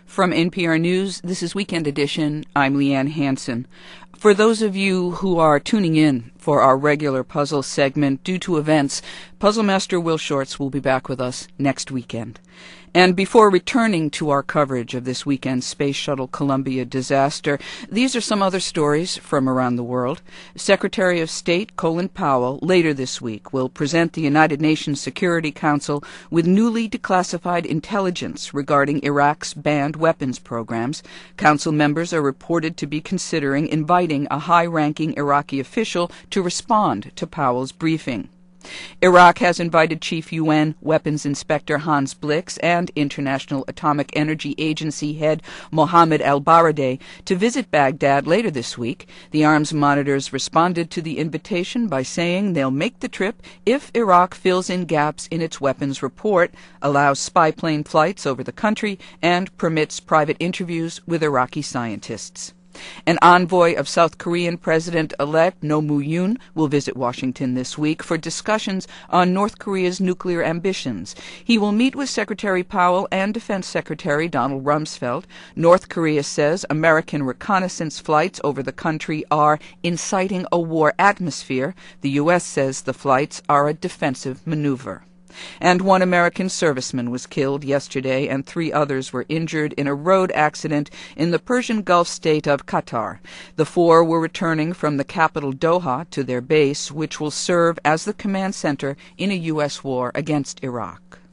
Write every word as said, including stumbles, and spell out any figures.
From N P R News, this is Weekend Edition. I'm Leanne Hansen. For those of you who are tuning in for our regular puzzle segment, due to events, Puzzle Master Will Shortz will be back with us next weekend. And before returning to our coverage of this weekend's Space Shuttle Columbia disaster, these are some other stories from around the world. Secretary of State Colin Powell later this week will present the United Nations Security Council with newly declassified intelligence regarding Iraq's banned weapons programs. Council members are reported to be considering inviting a high-ranking Iraqi official to respond to Powell's briefing. Iraq has invited Chief U N Weapons Inspector Hans Blix and International Atomic Energy Agency head Mohammed al-Baradei to visit Baghdad later this week. The arms monitors responded to the invitation by saying they'll make the trip if Iraq fills in gaps in its weapons report, allows spy plane flights over the country, and permits private interviews with Iraqi scientists. An envoy of South Korean President-elect Roh Moo-hyun will visit Washington this week for discussions on North Korea's nuclear ambitions. He will meet with Secretary Powell and Defense Secretary Donald Rumsfeld. North Korea says American reconnaissance flights over the country are inciting a war atmosphere. The U S says the flights are a defensive maneuver. And one American serviceman was killed yesterday and three others were injured in a road accident in the Persian Gulf state of Qatar. The four were returning from the capital Doha to their base, which will serve as the command center in a U S war against Iraq.